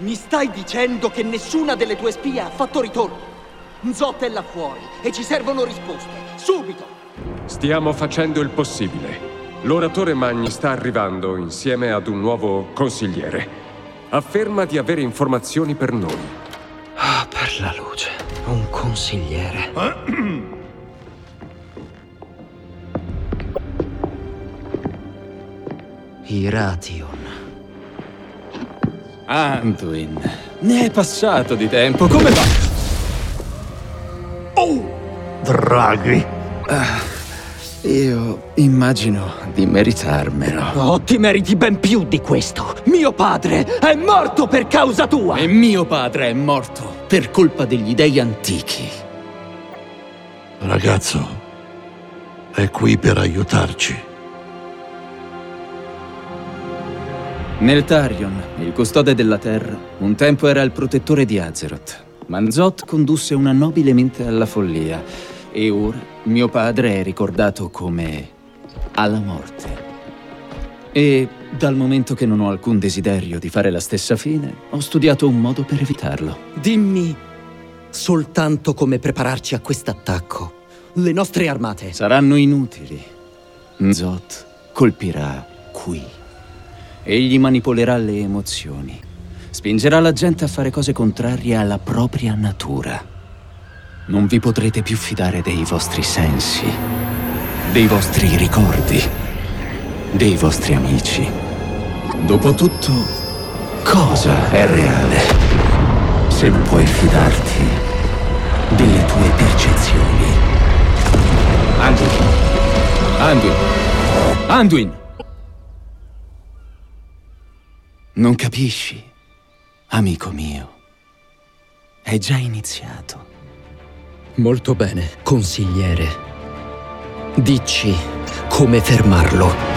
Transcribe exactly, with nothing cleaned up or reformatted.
Mi stai dicendo che nessuna delle tue spie ha fatto ritorno? Nzot è là fuori e ci servono risposte, subito! Stiamo facendo il possibile. L'oratore Magni sta arrivando insieme ad un nuovo consigliere. Afferma di avere informazioni per noi. Ah, per la luce. Un consigliere. Iration. Anduin. Ne è passato di tempo, come va? Oh! Draghi. Ah, io immagino di meritarmelo. Oh, ti meriti ben più di questo! Mio padre è morto per causa tua! E mio padre è morto per colpa degli dei antichi. Ragazzo, è qui per aiutarci. Neltarion, il custode della terra, un tempo era il protettore di Azeroth, ma Nzot condusse una nobile mente alla follia, e ora mio padre è ricordato come alla morte. E dal momento che non ho alcun desiderio di fare la stessa fine, ho studiato un modo per evitarlo. Dimmi soltanto come prepararci a quest'attacco. Le nostre armate Saranno inutili. Nzot colpirà qui. Egli manipolerà le emozioni. Spingerà la gente a fare cose contrarie alla propria natura. Non vi potrete più fidare dei vostri sensi, dei vostri ricordi, dei vostri amici. Dopotutto, cosa è reale se non puoi fidarti delle tue percezioni? Anduin! Anduin! Anduin! Non capisci, amico mio? È già iniziato. Molto bene, consigliere. Dici come fermarlo.